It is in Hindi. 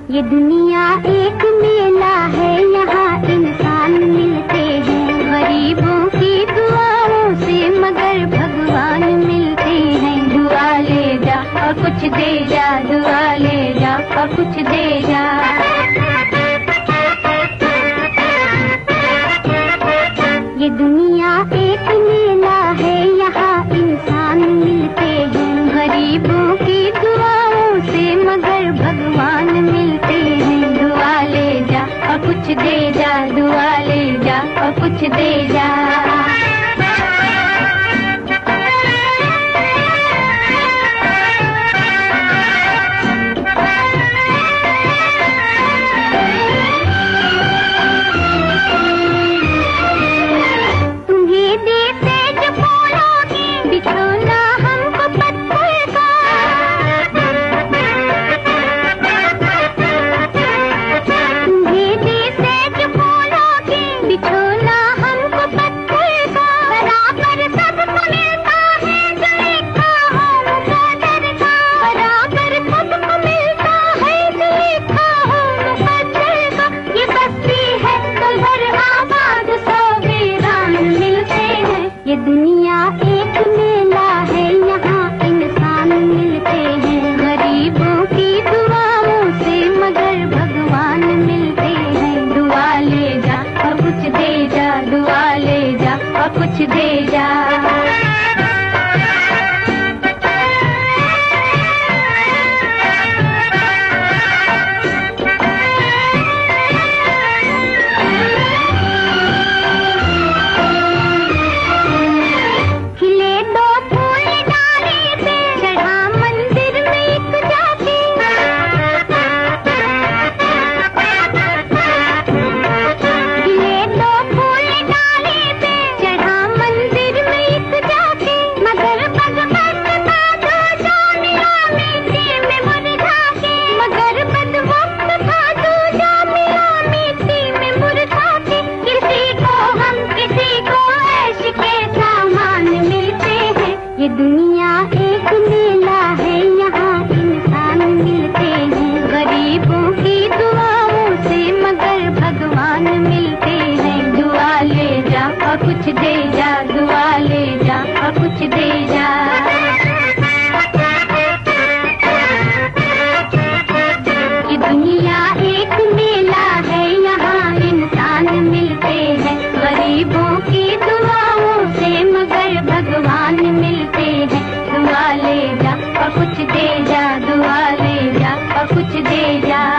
ये दुनिया एक मेला है, यहाँ इंसान मिलते हैं गरीबों की दुआओं से, मगर भगवान मिलते हैं। दुआ ले जा और कुछ दे जा, दुआ ले जा और कुछ दे जा। ये दुनिया एक मेला है, यहाँ इंसान मिलते हैं गरीबों की दुआओं से, मगर भगवान मिलते हैं। दुआ ले जा और कुछ दे जा, दुआ ले जा और कुछ दे जा। ये दुनिया एक मेला है, यहाँ इंसान मिलते हैं गरीबों की दुआओं से, मगर भगवान मिलते हैं। दुआ ले जा और कुछ दे जा, दुआ ले जा और कुछ दे जा। ये दुनिया एक मेला है, यहाँ इंसान मिलते हैं गरीबों की दुआओं से, मगर भगवान मिलते हैं। दुआ ले जा और कुछ दे जा, दुआ ले जा और कुछ दे जा। ये दुनिया एक मेला है, यहाँ इंसान मिलते हैं गरीबों की दुआओं से, मगर भगवान मिलते हैं। दुआ ले जा और कुछ दे जा, दुआ ले जा और कुछ दे जा।